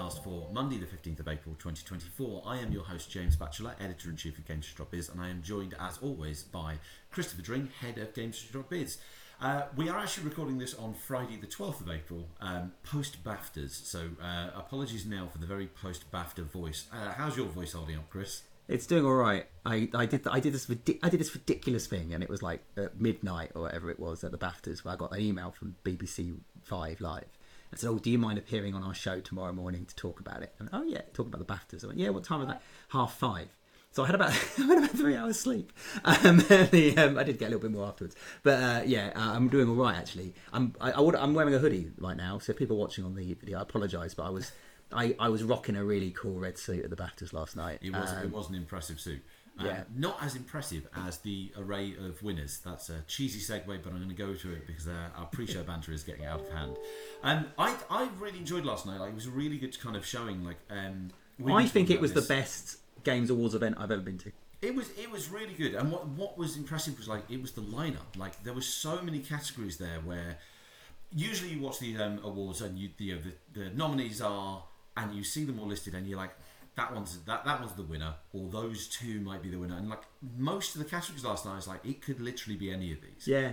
podcast for Monday the 15th of April 2024. I am your host James Batchelor, Editor-in-Chief of GameStop.biz, and I am joined as always by Christopher Dring, Head of GameStop.biz. We are actually recording this on Friday the 12th of April, post-BAFTAs, so apologies now for the very post-BAFTA voice. How's your voice holding up, Chris? It's doing all right. I did this ridiculous thing, and it was like at midnight or whatever it was at the BAFTAs, where I got an email from BBC 5 Live and said, "Oh, do you mind appearing on our show tomorrow morning to talk about it?" And oh yeah, talk about the BAFTAs. I went, "Yeah, what time was that?" 5:30. So I had about 3 hours sleep. I did get a little bit more afterwards, but I'm doing all right actually. I'm wearing a hoodie right now, so if people are watching on the video, I apologise, but I was rocking a really cool red suit at the BAFTAs last night. It was an impressive suit. Not as impressive as the array of winners. That's a cheesy segue, but I'm going to go to it because our pre-show banter is getting out of hand. I really enjoyed last night. Like, it was a really good kind of showing. I think it was the best Games Awards event I've ever been to. It was really good, and what was impressive was it was the lineup. Like, there were so many categories there where usually you watch the awards and the nominees are, and you see them all listed, and you're like, that one's the winner, or those two might be the winner. And like most of the categories last night, I was like, it could literally be any of these. Yeah,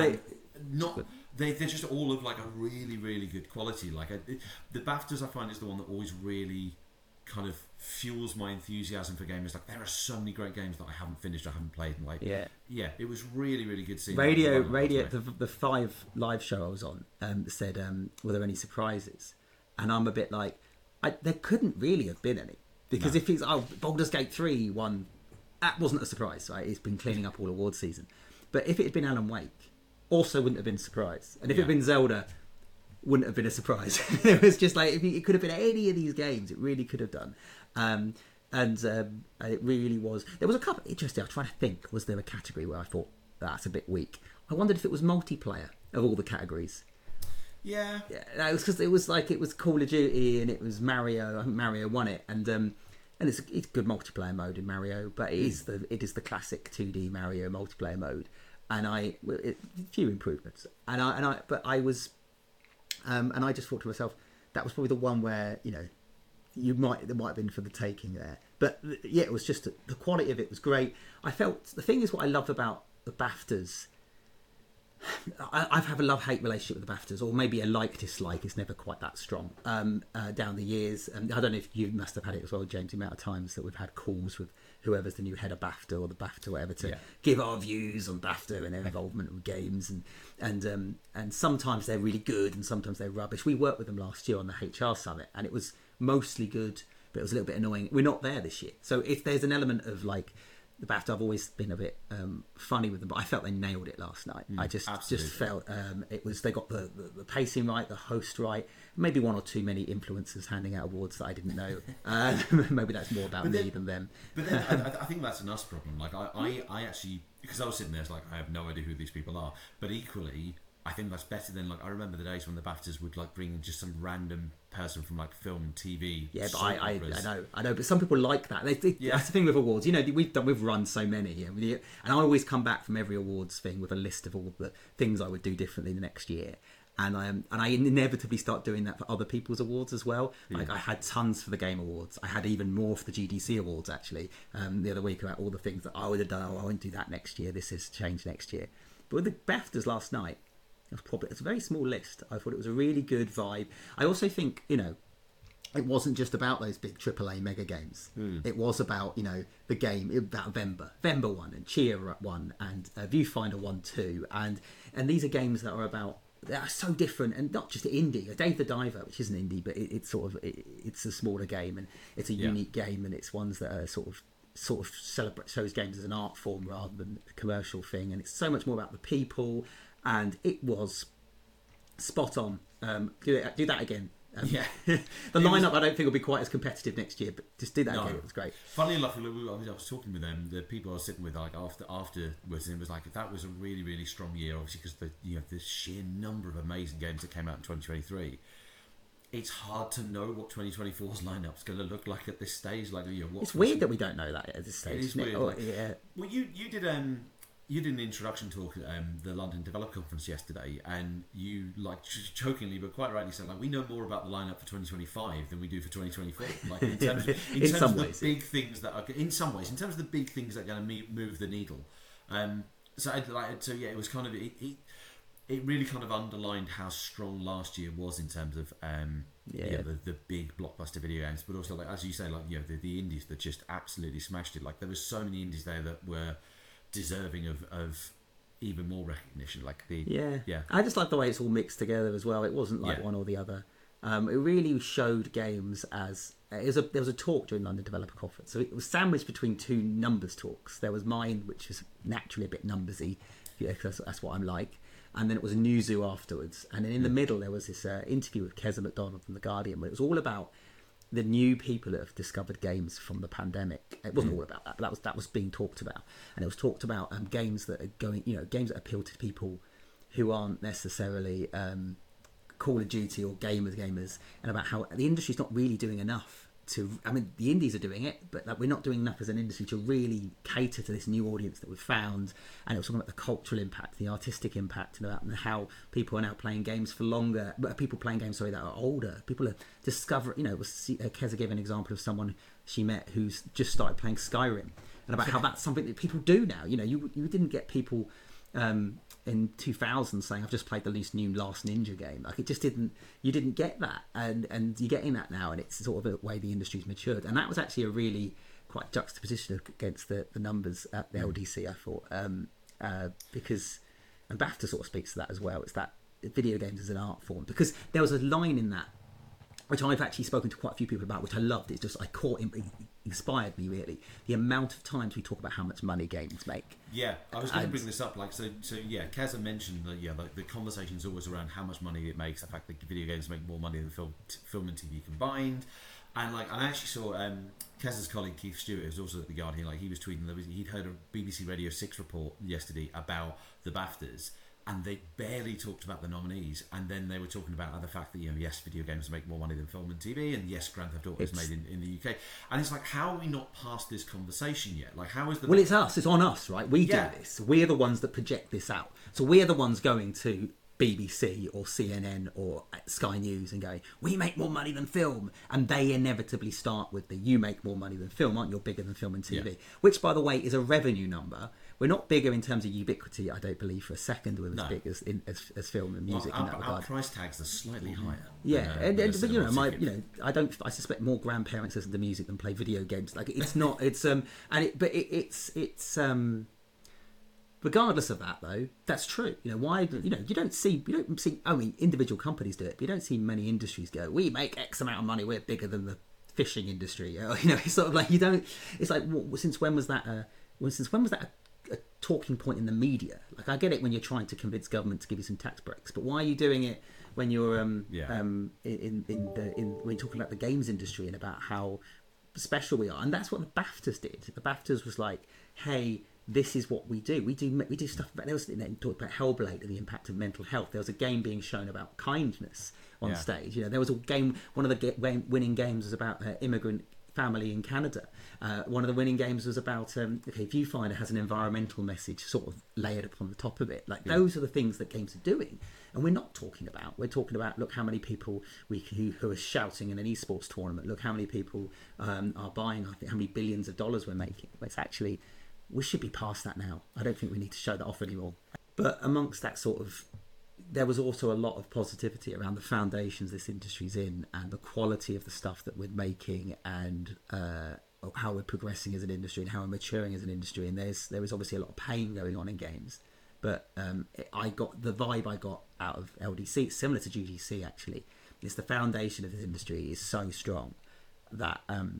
they're just all of like a really, really good quality. Like the BAFTAs, I find, is the one that always really kind of fuels my enthusiasm for gamers. Like, there are so many great games that I haven't finished, I haven't played, and it was really, really good seeing radio. The 5 Live show I was on said, were there any surprises? And I'm a bit like, there couldn't really have been any. Because if it's Baldur's Gate 3 won, that wasn't a surprise, right? It's been cleaning up all award season. But if it had been Alan Wake, also wouldn't have been a surprise. And if it had been Zelda, wouldn't have been a surprise. It was just like, it could have been any of these games, it really could have done. It really was. There was a couple, interesting, I was trying to think, was there a category where I thought, that's a bit weak? I wondered if it was multiplayer of all the categories. Yeah, it was because it was Call of Duty and it was Mario. I think Mario won it, and it's good multiplayer mode in Mario, but it is the classic 2D Mario multiplayer mode, and a few improvements, and I just thought to myself, that was probably the one where there might have been for the taking there, but yeah, it was just the quality of it was great. I felt the thing is what I love about the BAFTAs. I have a love-hate relationship with the BAFTAs, or maybe a like-dislike. It's never quite that strong down the years. And I don't know if you must have had it as well, James, the amount of times that we've had calls with whoever's the new head of BAFTA or the BAFTA, whatever, to give our views on BAFTA and their involvement with games. And sometimes they're really good and sometimes they're rubbish. We worked with them last year on the HR Summit, and it was mostly good, but it was a little bit annoying. We're not there this year. So if there's an element of like, the BAFTA, I've always been a bit funny with them, but I felt they nailed it last night. I just felt it was, they got the pacing right, the host right, maybe one or two many influencers handing out awards that I didn't know. Maybe that's more about me than them. But then I think that's an us problem. Like I actually, because I was sitting there, it's like, I have no idea who these people are, but equally, I think that's better than, like, I remember the days when the BAFTAs would like bring just some random person from like film, TV. Yeah, but I know, but some people like that. That's the thing with awards. We've run so many, and I always come back from every awards thing with a list of all the things I would do differently the next year. And I inevitably start doing that for other people's awards as well. Like, I had tons for the Game Awards. I had even more for the GDC Awards actually the other week, about all the things that I would have done. I won't do that next year. This is changed next year. But with the BAFTAs last night, it's a very small list. I thought it was a really good vibe. I also think, it wasn't just about those big AAA mega games. It was about, the game, about Vemba won, and Chia won, and Viewfinder won too. And these are games that are so different, and not just indie. Dave the Diver, which isn't indie, but it's a smaller game, and it's a unique game, and it's ones that are sort of shows games as an art form rather than a commercial thing, and it's so much more about the people. And it was spot on. Do that again. The lineup, I don't think will be quite as competitive next year, but just do that again. It was great. Funnily enough, I was talking with them. The people I was sitting with, like afterwards, and it was like, that was a really, really strong year. Obviously, because the sheer number of amazing games that came out in 2023. It's hard to know what 2024's lineup is going to look like at this stage. Like, it's weird that we don't know that at this stage. It is weird. Well, you did you did an introduction talk at the London Developer Conference yesterday, and you like jokingly but quite rightly said, like, we know more about the lineup for 2025 than we do for 2024. Like in terms of the big things that are in some ways, in terms of the big things that are going to move the needle. So yeah, it was kind of it really kind of underlined how strong last year was in terms of the big blockbuster video games, but also, like, as you say, like, you know, the indies that just absolutely smashed it. Like, there were so many indies there that were deserving of even more recognition. Like I just like the way it's all mixed together as well. It wasn't like one or the other. It really showed games as there was a talk during London Developer Conference, so it was sandwiched between two numbers talks. There was mine, which was naturally a bit numbersy, because that's what I'm like. And then it was a news zoo afterwards. And then in the middle, there was this interview with Keza McDonald from The Guardian, where it was all about the new people that have discovered games from the pandemic. It wasn't all about that, but that was being talked about. And it was talked about games that are games that appeal to people who aren't necessarily Call of Duty or gamers, and about how the industry's not really doing enough the indies are doing it, but that we're not doing enough as an industry to really cater to this new audience that we've found. And it was talking about the cultural impact, the artistic impact, and about how people are now playing games for longer. But people playing games, that are older. People are discovering. Keza gave an example of someone she met who's just started playing Skyrim, and about how that's something that people do now. You didn't get people in 2000 saying, I've just played the new Last Ninja game. Like, it just didn't, you didn't get that, and you're getting that now, and it's sort of a way the industry's matured. And that was actually a really quite juxtaposition against the numbers at the LDC, I thought, because, and BAFTA sort of speaks to that as well. It's that video games as an art form, because there was a line in that which I've actually spoken to quite a few people about, which I loved. It's just, it inspired me, really. The amount of times we talk about how much money games make. Yeah, I was going to bring this up. Keza mentioned that the conversation's always around how much money it makes, the fact that video games make more money than film and TV combined. And I actually saw Keza's colleague Keith Stewart, who's also at The Guardian, he was tweeting that he'd heard a BBC Radio 6 report yesterday about the BAFTAs, and they barely talked about the nominees, and then they were talking about the fact that, yes, video games make more money than film and TV, and yes, Grand Theft Auto is made in the UK. And it's like, how are we not past this conversation yet? Like, how is the... Well, it's us. It's on us, right? We do this. We're the ones that project this out. So we're the ones going to BBC or CNN or Sky News and going, we make more money than film, and they inevitably start with you make more money than film, aren't you? You're bigger than film and TV, which, by the way, is a revenue number. We're not bigger in terms of ubiquity, I don't believe, for a second we're as big as film and music in that regard. Our price tags are slightly higher. I suspect more grandparents listen to music than play video games. Like, it's not, it's regardless of that, though, that's true. You don't see. I mean, individual companies do it, but you don't see many industries go, we make X amount of money, we're bigger than the fishing industry. It's sort of like, you don't. It's like, since when was that? Since when was that a talking point in the media? Like, I get it when you're trying to convince government to give you some tax breaks, but why are you doing it when you're when you're talking about the games industry and about how special we are? And that's what the BAFTAs did. The BAFTAs was like, hey, this is what we do. We do stuff about. There was talked about Hellblade and the impact of mental health. There was a game being shown about kindness on stage. There was a game. One of the winning games was about immigrant family in Canada. One of the winning games was about Viewfinder has an environmental message sort of layered upon the top of it. Those are the things that games are doing, and we're not talking about. We're talking about, look how many people who are shouting in an esports tournament. Look how many people are buying. I think how many billions of dollars we're making. It's actually, we should be past that now. I don't think we need to show that off anymore. But amongst that sort of, there was also a lot of positivity around the foundations this industry's in, and the quality of the stuff that we're making, and how we're progressing as an industry and how we're maturing as an industry. And there is obviously a lot of pain going on in games, but I got the vibe I got out of LDC, similar to GDC actually, is the foundation of this industry is so strong that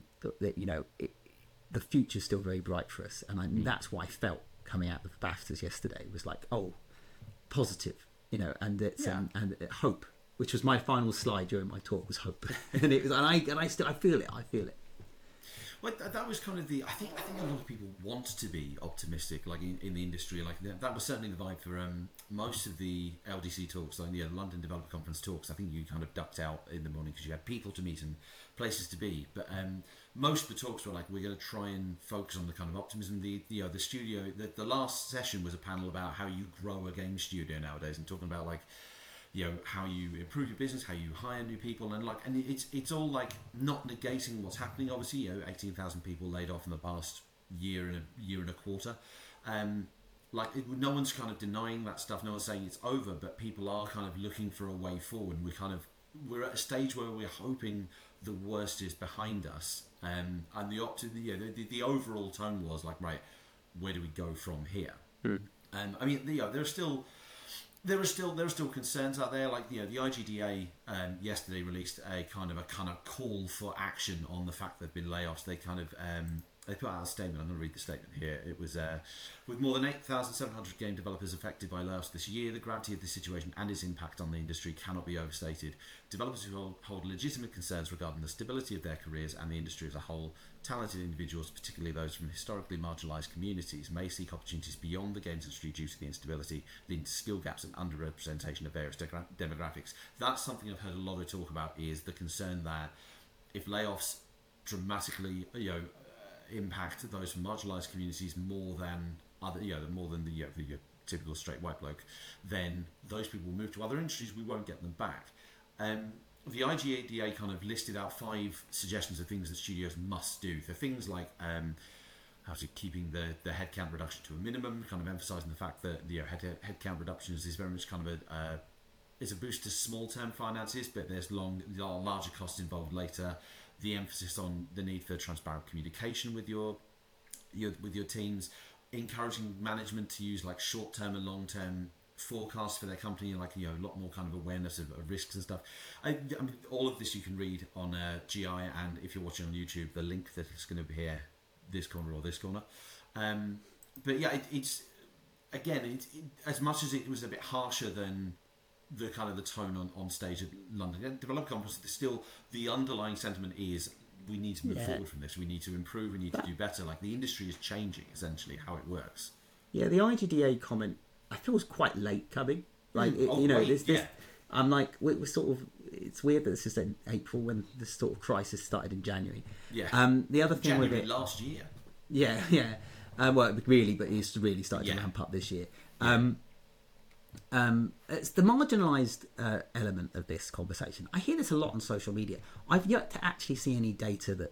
the future's still very bright for us. And that's what I felt coming out of the BAFTAs yesterday, was like, positive. And it's and hope, which was my final slide during my talk, was hope, and I feel it. Well, that was kind of I think a lot of people want to be optimistic, like in the industry. Like that was certainly the vibe for most of the LDC talks, like the London Developer Conference talks. I think you kind of ducked out in the morning because you had people to meet and places to be. But most of the talks were like, we're going to try and focus on the kind of optimism. The studio. The last session was a panel about how you grow a game studio nowadays, and talking about like, how you improve your business, how you hire new people, and it's all like not negating what's happening. Obviously, 18,000 people laid off in the past year and a quarter. No one's kind of denying that stuff. No one's saying it's over, but people are kind of looking for a way forward. We're at a stage where we're hoping the worst is behind us, and the overall tone was like, right, where do we go from here? I mean, there are still concerns out there. Like the IGDA yesterday released a kind of call for action on the fact there have been layoffs. They they put out a statement. I'm going to read the statement here. It was with more than 8,700 game developers affected by layoffs this year, the gravity of the situation and its impact on the industry cannot be overstated. Developers who hold legitimate concerns regarding the stability of their careers and the industry as a whole, talented individuals, particularly those from historically marginalised communities, may seek opportunities beyond the games industry due to the instability, leading to skill gaps and underrepresentation of various demographics. That's something I've heard a lot of talk about, is the concern that if layoffs dramatically, impact those from marginalised communities more than the typical straight white bloke, then those people will move to other industries. We won't get them back. The IGDA kind of listed out 5 suggestions of things that studios must do. So things like keeping the headcount reduction to a minimum, kind of emphasising the fact that headcount reductions is very much kind of it's a boost to small-term finances, but there's larger costs involved later. The emphasis on the need for transparent communication with your teams, encouraging management to use like short-term and long-term forecasts for their company, a lot more kind of awareness of risks and stuff. I mean, all of this you can read on GI, and if you're watching on YouTube, the link that is going to be here, this corner or this corner. But yeah, it's again, as much as it was a bit harsher than the kind of the tone on stage at London Developer Conference, still the underlying sentiment is we need to move forward from this. We need to improve. We need to do better. Like the industry is changing, essentially how it works. Yeah, the IGDA comment I feel was quite late coming. Like I'm like we're sort of. It's weird that this is in April when this sort of crisis started in January. Yeah. The other thing January with it last year. Yeah. Well, really, but it's really started to ramp up this year. Yeah. It's the marginalised element of this conversation. I hear this a lot on social media. I've yet to actually see any data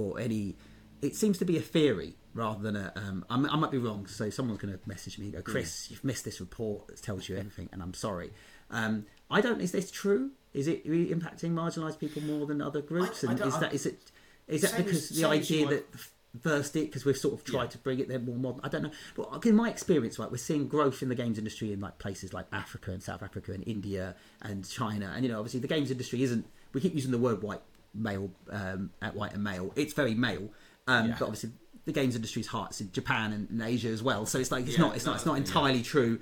it seems to be a theory rather than I might be wrong, so someone's going to message me and go, Chris, you've missed this report that tells you everything, and I'm sorry. Is this true? Is it really impacting marginalised people more than other groups? Is that because the idea that first it because we've sort of tried to bring it there more modern. I don't know, but in my experience, right, we're seeing growth in the games industry in like places like Africa and South Africa and India and China, and obviously the games industry isn't. We keep using the word white and male. It's very male, but obviously the games industry is hot. It's in Japan and in Asia as well, so it's like it's not entirely true.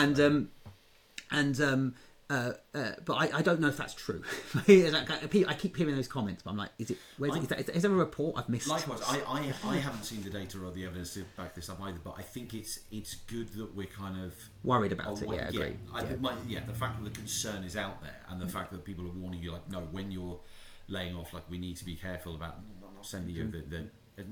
But I don't know if that's true. I keep hearing those comments, but I'm like, is there a report I've missed? Likewise, I haven't seen the data or the evidence to back this up either, but I think it's good that we're kind of worried about it. Yeah, agree. The fact that the concern is out there, and the fact that people are warning you, like, no, when you're laying off, like, we need to be careful about. I'm not saying that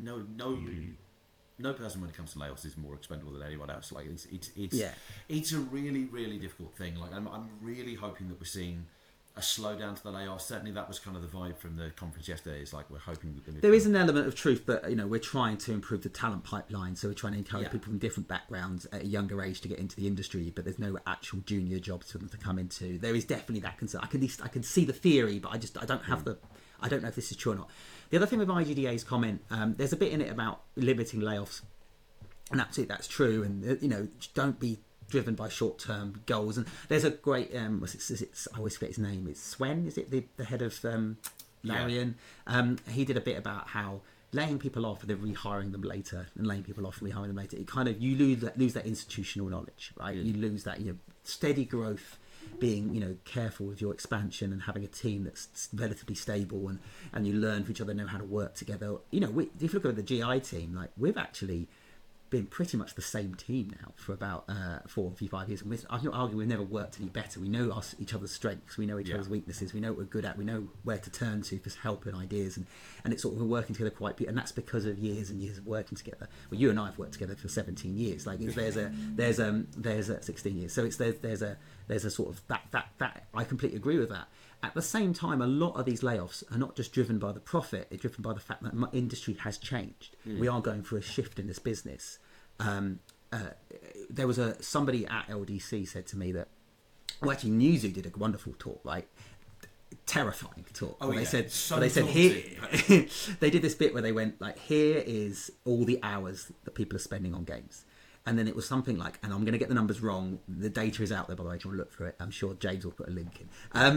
no person when it comes to layoffs is more expendable than anyone else. Like it's a really, really difficult thing. Like I'm really hoping that we're seeing a slowdown to the layoffs. Certainly that was kind of the vibe from the conference yesterday. It's like we're hoping that there is an element of truth that we're trying to improve the talent pipeline, so we're trying to encourage people from different backgrounds at a younger age to get into the industry, but there's no actual junior jobs for them to come into. There is definitely that concern. I can see the theory, but I don't have I don't know if this is true or not. The other thing with IGDA's comment, there's a bit in it about limiting layoffs, and that's true. And don't be driven by short-term goals. And there's a great, I always forget his name. It's Swen, is it the head of Larian? Yeah. He did a bit about how laying people off and then rehiring them later, and laying people off and rehiring them later. It kind of you lose that institutional knowledge, right? Yeah. You lose that steady growth. being, you know, careful with your expansion and having a team that's relatively stable, and you learn from each other, know how to work together. You know, if you look at the GI team, like we've actually been pretty much the same team now for about 4 or 5 years. And I'm not arguing we've never worked any better. We know each other's strengths, we know each other's weaknesses, we know what we're good at, we know where to turn to for help and ideas, and it's sort of we're working together and that's because of years and years of working together. Well, you and I have worked together for 17 years. Like there's a 16 years. So there's a sort of that I completely agree with that. At the same time, a lot of these layoffs are not just driven by the profit; they're driven by the fact that industry has changed. We are going through a shift in this business. There was somebody at LDC said to me that, well, actually, Newzoo did a wonderful talk, right? Terrifying talk. Oh, yeah. They said here they did this bit where they went like, here is all the hours that people are spending on games. And then it was something like, and I'm going to get the numbers wrong. The data is out there, by the way. If you want to look for it, I'm sure James will put a link in.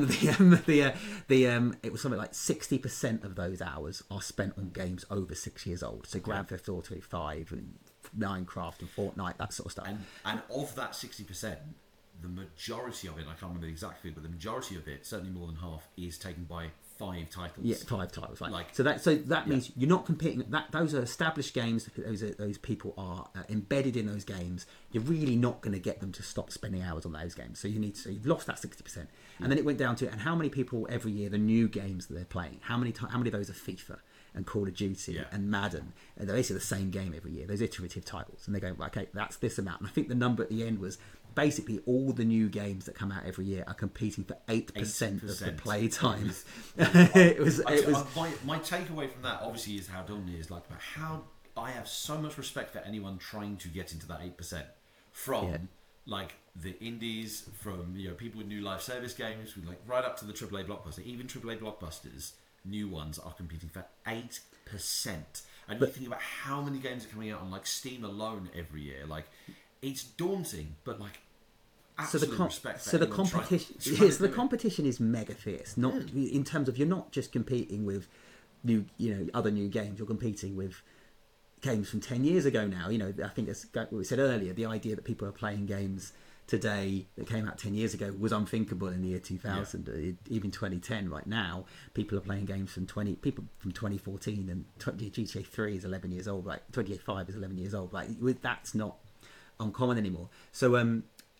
It was something like 60% of those hours are spent on games over 6 years old. So Grand Theft Auto 5 and Minecraft and Fortnite, that sort of stuff. And of that 60%, the majority of it, I can't remember the exact figure, but the majority of it, certainly more than half, is taken by 5 titles. Yeah, 5 titles. Right. So that means you're not competing. Those are established games. Those people are embedded in those games. You're really not going to get them to stop spending hours on those games. So you've lost that 60%. And then it went down to, and how many people every year, the new games that they're playing, how many of those are FIFA and Call of Duty and Madden, and they're basically the same game every year, those iterative titles, and they go, okay, that's this amount. And I think the number at the end was basically all the new games that come out every year are competing for 8% of the play time. My takeaway from that obviously is how Dawn is like, about how I have so much respect for anyone trying to get into that 8% from like the indies, from, you know, people with new live service games, like right up to the AAA blockbuster. Even AAA blockbusters, new ones, are competing for 8%. And you think about how many games are coming out on like Steam alone every year. Like, it's daunting, but like, respect for the competition. The competition is mega fierce. Not in terms of, you're not just competing with other new games. You're competing with games from 10 years ago now. You know, I think that's what we said earlier. The idea that people are playing games today that came out 10 years ago was unthinkable in the year 2000, even 2010. Right now, people are playing games from 2014, and GTA 3 is 11 years old. Like GTA 5 is 11 years old. Like that's not uncommon anymore. So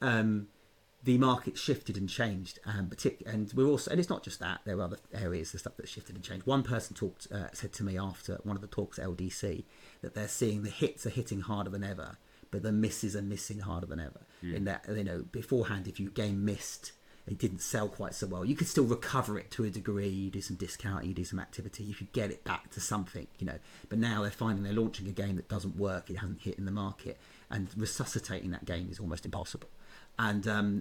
the market shifted and changed, and we're also, and it's not just that. There are other areas of stuff that shifted and changed. One person said to me after one of the talks at LDC that they're seeing the hits are hitting harder than ever, but the misses are missing harder than ever. In that, you know, beforehand, if your game missed, it didn't sell quite so well, you could still recover it to a degree. You do some discounting, you do some activity, you could get it back to something, you know. But now they're finding they're launching a game that doesn't work, it hasn't hit in the market, and resuscitating that game is almost impossible. And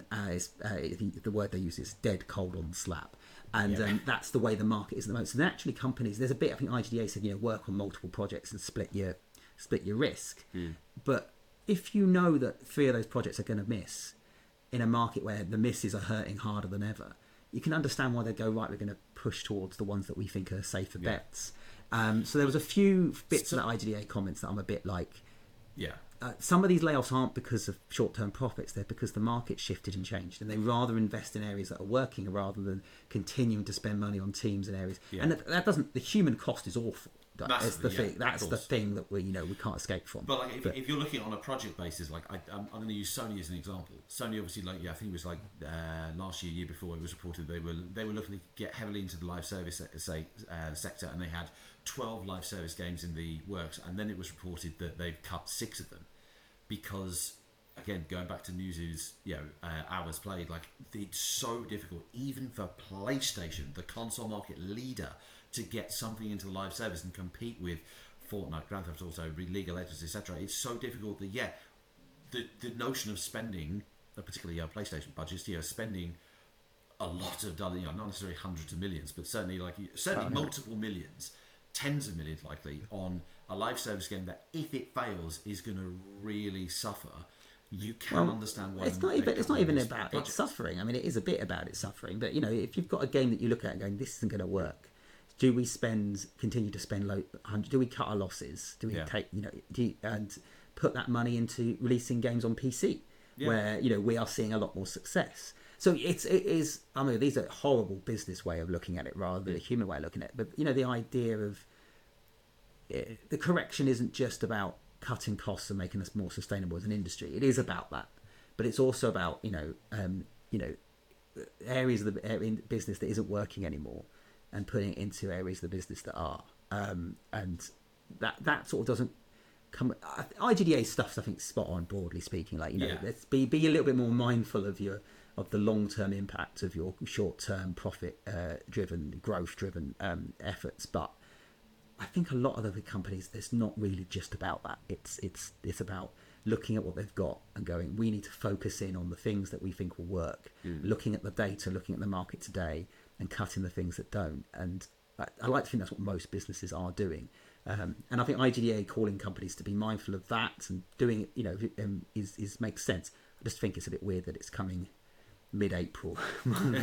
the word they use is dead cold on the slab. And that's the way the market is at the moment. So naturally, companies, there's a bit, I think IGDA said, you know, work on multiple projects and split your risk. But if you know that 3 of those projects are going to miss in a market where the misses are hurting harder than ever, you can understand why they go, right, we're going to push towards the ones that we think are safer bets. So there was a few bits of that IGDA comments that I'm a bit like, some of these layoffs aren't because of short-term profits, they're because the market shifted and changed, and they rather invest in areas that are working rather than continuing to spend money on teams and areas. And that doesn't, the human cost is awful. That's the thing. That's the thing that we can't escape from. But like, if you're looking on a project basis, like I'm going to use Sony as an example. Sony obviously, like, I think it was like last year before, it was reported they were looking to get heavily into the live service sector, and they had 12 live service games in the works, and then it was reported that they've cut 6 of them because, again, going back to Newzoo's hours played, like, it's so difficult even for PlayStation, the console market leader, to get something into the live service and compete with Fortnite, Grand Theft Auto, League of Legends, etc. It's so difficult that the notion of spending, particularly PlayStation budgets, spending a lot of dollars, not necessarily hundreds of millions, but certainly multiple millions, tens of millions likely, on a live service game that, if it fails, is going to really suffer. You can understand why. It's not even about it suffering. I mean, it is a bit about it suffering, but if you've got a game that you look at and going, this isn't going to work. Do we continue to spend do we cut our losses? Do we take, and put that money into releasing games on PC, where we are seeing a lot more success? So it is. I mean, these are a horrible business way of looking at it rather than a human way of looking at it. But you know, the idea of the correction isn't just about cutting costs and making us more sustainable as an industry. It is about that, but it's also about areas of the business that isn't working anymore and putting it into areas of the business that are. And that sort of doesn't come. IGDA stuff's, I think, spot on, broadly speaking. Like, let's be a little bit more mindful of the long-term impact of your short-term profit driven, growth driven efforts. But I think a lot of the companies, it's not really just about that. It's about looking at what they've got and going, we need to focus in on the things that we think will work, looking at the data, looking at the market today, and cutting the things that don't. And I like to think that's what most businesses are doing. And I think IGDA calling companies to be mindful of that and doing it, makes sense. I just think it's a bit weird that it's coming mid-April rather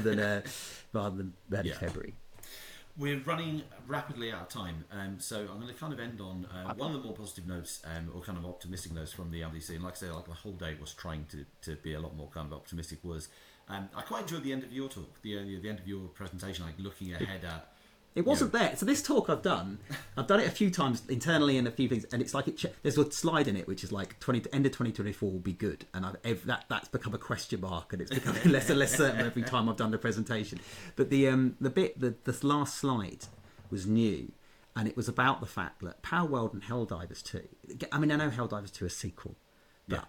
than early February. We're running rapidly out of time, so I'm going to kind of end on one of the more positive notes, or kind of optimistic notes from the LDC. And like I say, like the whole day was trying to be a lot more kind of optimistic. Was I quite enjoyed the end of your talk, the end of your presentation, like looking ahead at. It wasn't there. So this talk I've done it a few times internally and a few things, and it's like there's a slide in it which is like end of 2024 will be good, and that's become a question mark, and it's becoming less and less certain every time I've done the presentation. But the last slide was new, and it was about the fact that Power World and Helldivers 2. I mean, I know Helldivers 2 is a sequel, but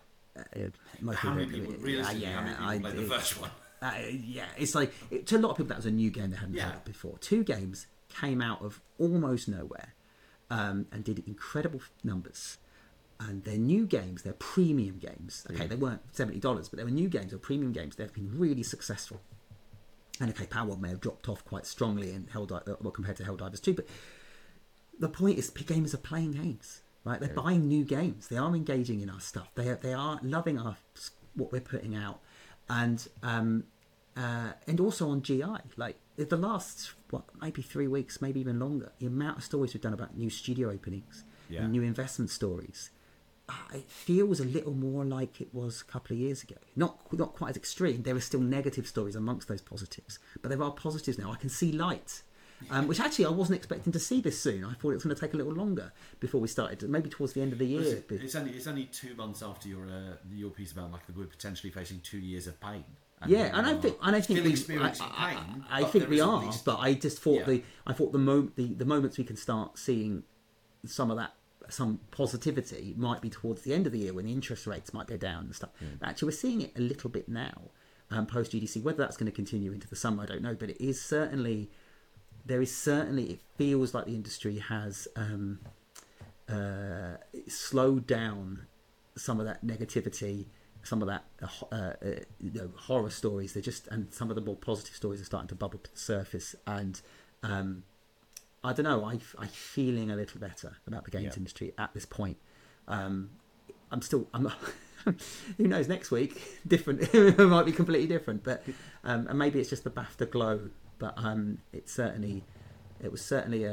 how many people played the first one? It's like to a lot of people that was a new game they hadn't played it before. 2 games came out of almost nowhere and did incredible numbers. And they're new games, they're premium games. Okay, they weren't $70, but they were new games or premium games. They've been really successful. And okay, Power World may have dropped off quite strongly in compared to Helldivers 2, but the point is gamers are playing games, right? They're buying new games. They are engaging in our stuff. They are loving what we're putting out. And also on GI, like the last maybe 3 weeks, maybe even longer, the amount of stories we've done about new studio openings and new investment stories, it feels a little more like it was a couple of years ago. Not quite as extreme. There are still negative stories amongst those positives, but there are positives now. I can see light, which actually I wasn't expecting to see this soon. I thought it was going to take a little longer before we started, maybe towards the end of the year. It's only 2 months after your piece about like we're potentially facing 2 years of pain. And I think we are, but I just thought the moments we can start seeing some positivity might be towards the end of the year when the interest rates might go down and stuff. But actually, we're seeing it a little bit now, post GDC. Whether that's going to continue into the summer, I don't know. But it feels like the industry has slowed down some of that negativity. Some of that horror stories, and some of the more positive stories are starting to bubble to the surface. And I don't know, I'm feeling a little better about the games industry at this point. I'm not. Who knows? Next week, different. It might be completely different, but and maybe it's just the BAFTA glow. But it was certainly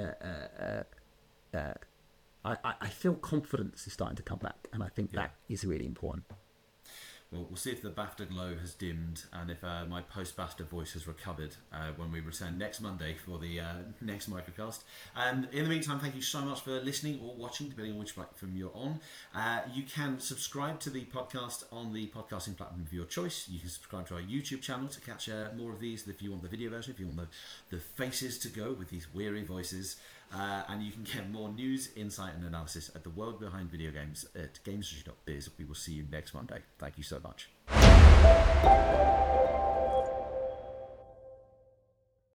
I feel confidence is starting to come back, and I think that is really important. Well, we'll see if the BAFTA glow has dimmed and if my post-BAFTA voice has recovered when we return next Monday for the next microcast. And in the meantime, thank you so much for listening or watching, depending on which platform you're on. You can subscribe to the podcast on the podcasting platform of your choice. You can subscribe to our YouTube channel to catch more of these if you want the video version, if you want the faces to go with these weary voices. And you can get more news, insight and analysis at the world behind video games at gamesindustry.biz. We will see you next Monday. Thank you so much.